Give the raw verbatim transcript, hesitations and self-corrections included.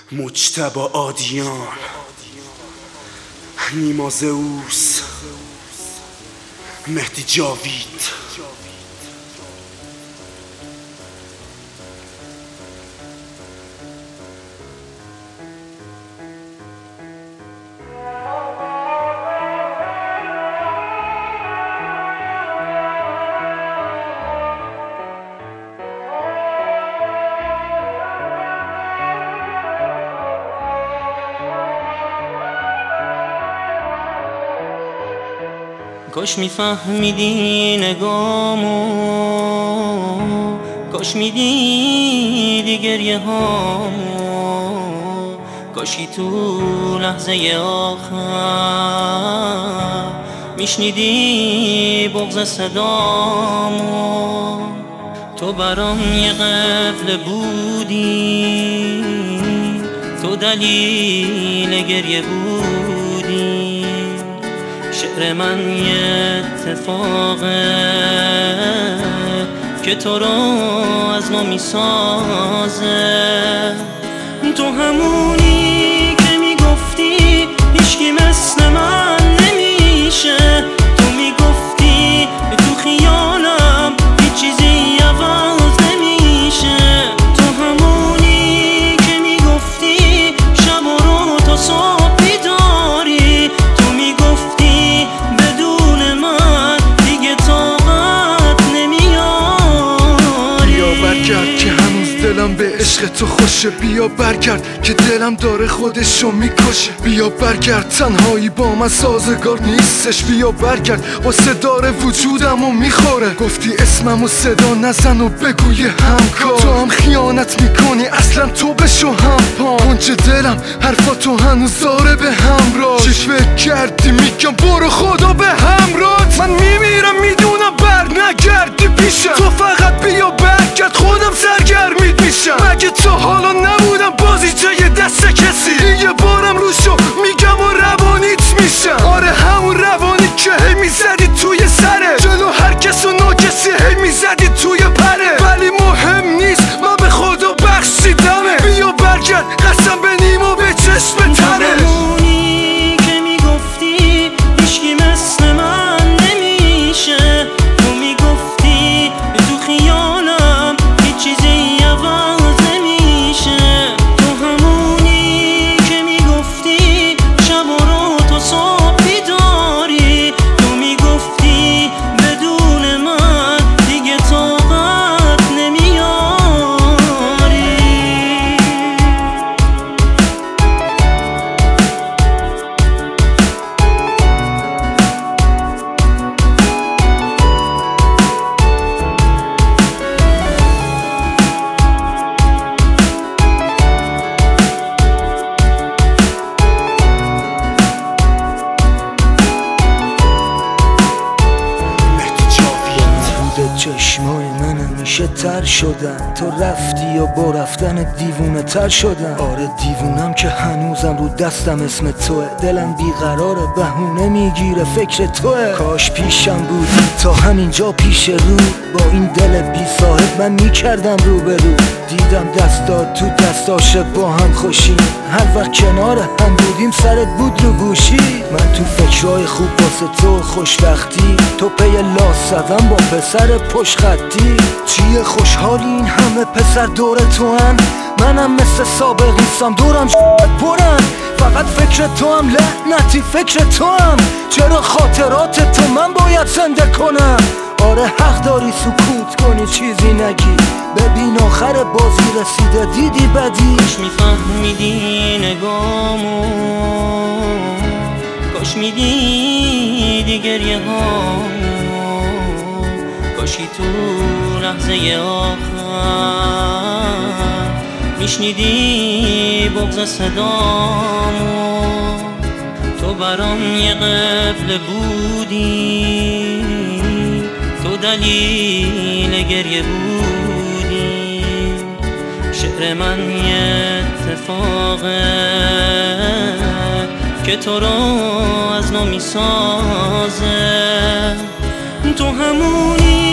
مجتبی آدیان، نیما زئوس، مهدی جاوید. کاش میفهمیدی نگامو، کاش میدیدی گریه هامو، کاشی تو لحظه آخر میشنیدی بغض صدامو. تو برام یه قبله بودی، تو دلیل گریه بودی. شعر من یه اتفاقه که تو رو از ما میسازه. تو همونی که میگفتی هیچکی مثل من نمیشه، تو میگفتی تو خیالم هیچ چیزی عوض نمیشه. تو همونی که میگفتی شب و رو تا صبح بیداری، تو میگفتی بدون من دیگه طاقت نمیاری. بیا برگرد که هنوز دلم به عشق تو خوشه، بیا برگرد که دلم داره خودشو میکشه. بیا برگرد تنهایی با من سازگار نیستش، بیا برگرد واسه داره وجودم و میخوره. گفتی اسمم و صدا نزن و بگوی همکار، تو هم خیانت میکنی اصلا تو بشو هم پا. کنج دلم حرفاتو هنوز داره به همراه، چی فکر کردی میگم برو خدا به همراه. من میمیرم میدونم بر نگردی پیشم، تو فقط بیا برگرد خودم سرگرمید میشم. مگه تا حالا نبودم بازی جای دست کسی؟ یه بارم روشو میگم و روانیت میشم. آره همون روانی که هی میزدی توی سره، جلو هر کس و ناکسی هی میزدی توی پره. ولی مهم نیست من به خدا بخشیدمه، بیا برگرد قسم به نیما به چشم تره. همونی که میگفتی هیچکی مثل من نمیشه، تو میگفتی تو خیالم هیچ چیزی عوض نمیشه. تو همونی که میگفتی شب و رو تا صبح بیداری، تو میگفتی بدون من دیگه طاقت نمیاری. چشمای من همیشه تر شدن، تو رفتی و با رفتن دیوونه تر شدن. آره دیوونم که هنوزم رو دستم اسم توه، دلم بیقراره بهونه میگیره فکر توه. کاش پیشم بودی تا همینجا پیش رو، با این دل بی صاحب من میکردم رو به رو. دیدم دستات تو دستاشه با هم خوشی، هر وقت کنار هم بودیم سرت بود رو گوشی. من تو فکرهای خوب واسه تو خوشبختی، تو پی لاس زدم با پسر پشت خطی. چیه خوشحالی این همه پسر دور تو هن، منم مثل سابقیستم دورم برن. فقط فکر تو هم لعنتی فکر تو هم، چرا خاطرات تو من باید زنده کنم؟ آره حق داری سکوت کنی چیزی نگی، ببین آخر بازی رسیده دیدی بدی. کاش میفهمیدی نگامو، کاش میدیدی گریه هامو، کاشی تو لحظه آخر میشنیدی بغض صدامو. تو برام یه قبله بودی، تو دلیل گریه بودی. شعر من یه اتفاقه که تو رو از نو میسازه. تو همونی